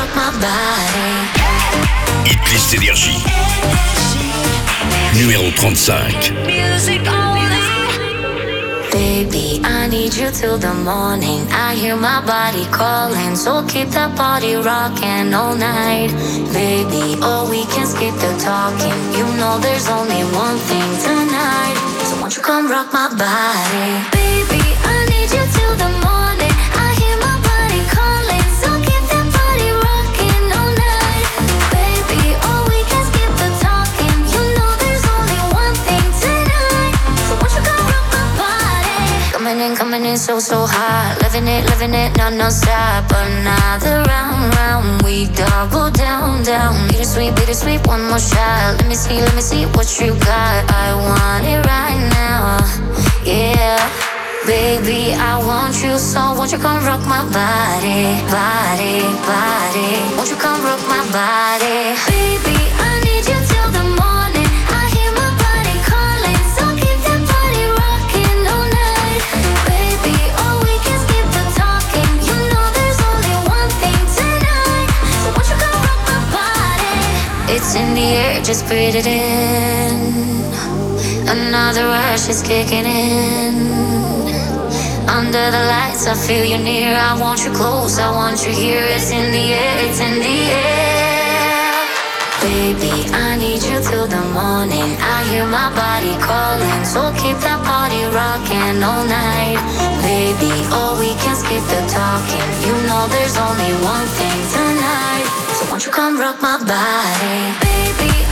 rock my body. Hitlist Énergie. Numéro 35. Music only. Baby, I need you till the morning. I hear my body calling, so keep that body rocking all night. Baby, oh, we can skip the talking. You know there's only one thing tonight. So won't you come rock my body? Baby, I need you till the morning. I hear my body calling, so keep that body rocking all night. Baby, oh, we can skip the talking. You know there's only one thing tonight. So won't you come rock my body? Coming in so hot. Living it, non-stop. Another round, we double down. Bittersweet, one more shot. Let me see what you got. I want it right now, yeah. Baby, I want you, so won't you come rock my body. Won't you come rock my body? Baby, I need you till the morning. I hear my body calling, so keep that body rocking all night. Baby, oh, we can skip the talking. You know there's only one thing tonight. So won't you come rock my body? It's in the air, just breathe it in. Another rush is kicking in. Under the lights, I feel you near. I want you close, I want you here. It's in the air, it's in the air. Baby, I need you till the morning. I hear my body calling, so keep that body rocking all night. Baby, oh, we can skip the talking. You know there's only one thing tonight. So won't you come rock my body? Baby,